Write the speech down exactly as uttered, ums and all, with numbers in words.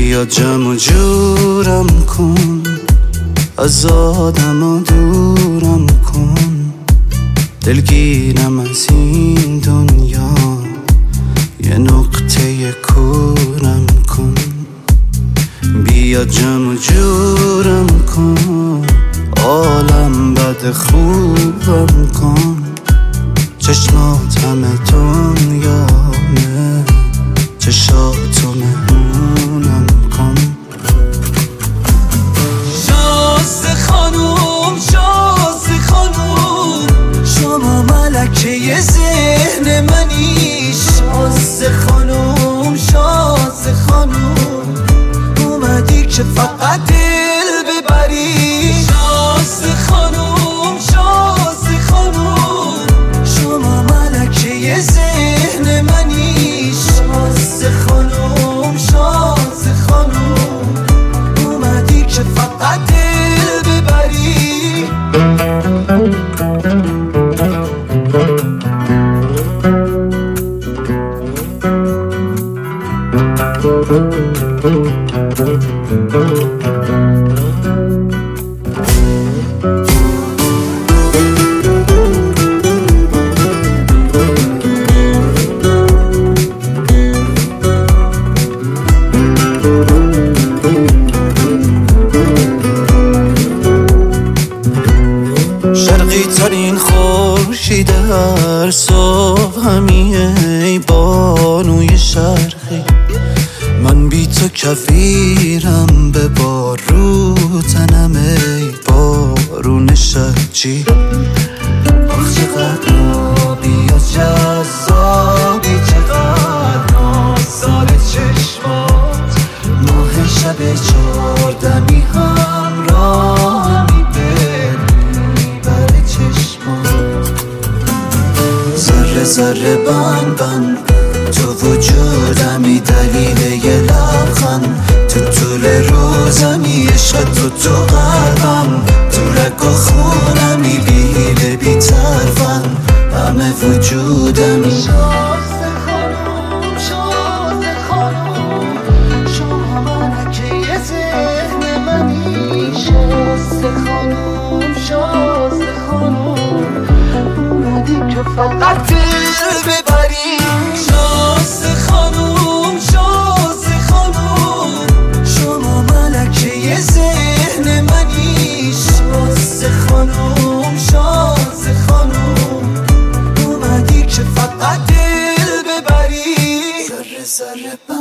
بیا جمع و جورم کن، از آدم ها دورم کن، دلگیرم از این دنیا، یه نقطه کورم کن. بیا جمع و جورم کن، عالم بد خوبم کن، چشمات همه دنیامه، چشاتو مهمونم کن. شازده خانوم شازده خانوم، شما ملکه ذهن منی. شازده خانوم شازده خانوم، اومدی که فقط دل ببری. شازده خانوم شازده خانوم، شما ملکه ذهن منی. شازده خانوم شازده خانوم، اومدی که فقط دل ببری. شرقی ترین خورشید هر صبح همیه، ای بانوی شرقی. من بی تو کفیرم به بارو تنم، ای بارون شرجی. آخ چقدر آبی و جذابی، چقدر نازدار چشمات. ماه شب چهاردمی همراهمی بر چشمات. ذره ذره بند بند تو وجودمی، دلیل یه لبخند تو طول روزمی. عشق تو تو قلبم، تو رگ و خونمی، بی حیله بی طرفم، همه وجودمی. شازده خانوم شازده خانوم، شما ملکه ذهن منی. شازده خانوم شازده خانوم، اومدی که فقط دل ببری. شازده خانوم شازده خانوم، شما ملکه ذهن منی. شازده خانوم شازده خانوم، اومدی که فقط دل ببری. ذره ذره